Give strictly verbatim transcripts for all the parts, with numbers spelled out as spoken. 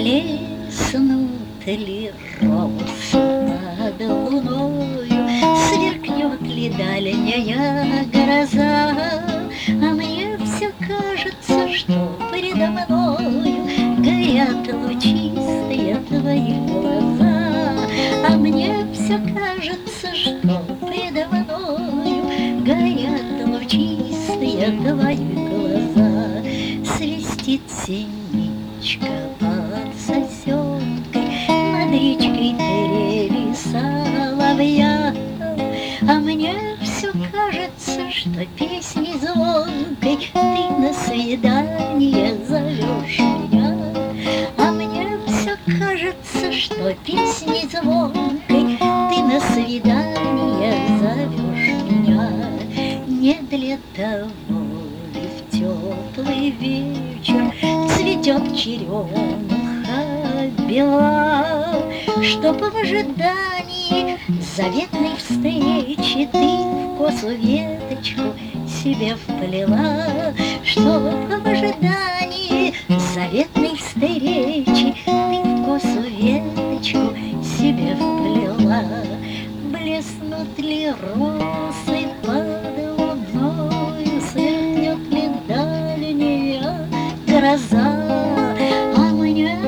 Блеснут ли росы над луною, сверкнет ли дальняя гроза, а мне все кажется, что передо мною горят лучистые твои глаза, а мне все кажется, что передо мною горят лучистые твои глаза. Свистит синичка под сосенкой, над речкой трели соловья, а мне все кажется, что песней звонкой ты на свидание зовешь меня, а мне все кажется, что песней звонкой ты на свидание зовешь меня. Не для того ли в теплый вечер цветет черемуха бела, чтоб в ожидании заветной встречи ты в косу веточку себе вплела, чтоб в ожидании заветной встречи ты в косу веточку себе вплела. Блеснут ли росы под луною, сверкнет ли дальняя гроза, а мне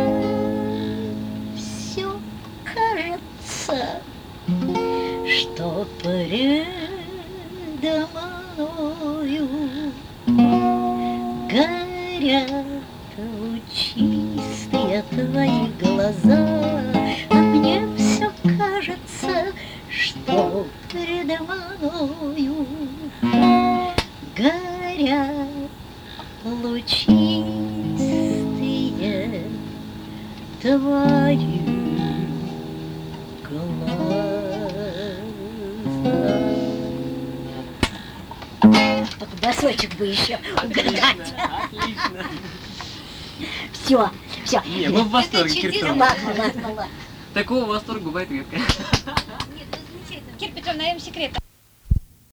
все кажется, что передо мною горят лучистые твои глаза, а мне все кажется, что передо мною горят лучистые твои глаза. Только басочек бы еще угадать. Отлично. Все, все. Не, мы в восторге, Кир Петровна. Ладно, ладно, ладно. Такого восторга бывает редко. Нет, ну замечательно. Кир Петровна, я вам секрет.